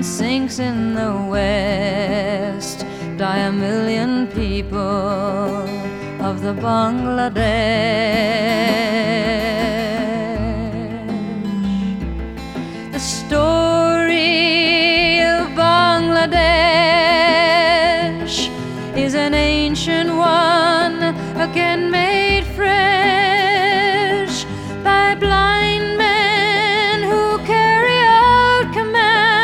sun sinks in the west, die a million people of the Bangladesh. The story